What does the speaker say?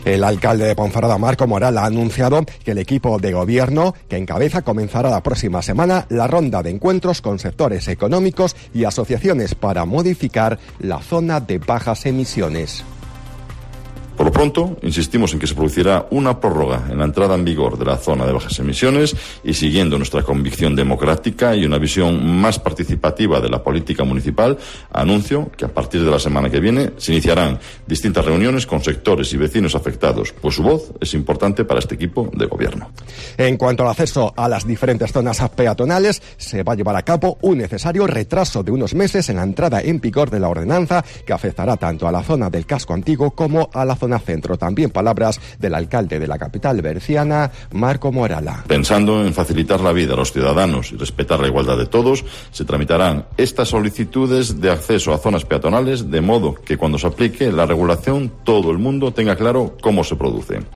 El alcalde de Ponferrada, Marco Moral, ha anunciado que el equipo de gobierno que encabeza comenzará la próxima semana la ronda de encuentros con sectores económicos y asociaciones para modificar la zona de bajas emisiones. Por lo pronto, insistimos en que se producirá una prórroga en la entrada en vigor de la zona de bajas emisiones y, siguiendo nuestra convicción democrática y una visión más participativa de la política municipal, anuncio que a partir de la semana que viene se iniciarán distintas reuniones con sectores y vecinos afectados, pues su voz es importante para este equipo de gobierno. En cuanto al acceso a las diferentes zonas peatonales, se va a llevar a cabo un necesario retraso de unos meses en la entrada en vigor de la ordenanza que afectará tanto a la zona del casco antiguo como a la zona centro. También palabras del alcalde de la capital berciana, Marco Morala. Pensando en facilitar la vida a los ciudadanos y respetar la igualdad de todos, se tramitarán estas solicitudes de acceso a zonas peatonales de modo que cuando se aplique la regulación todo el mundo tenga claro cómo se produce.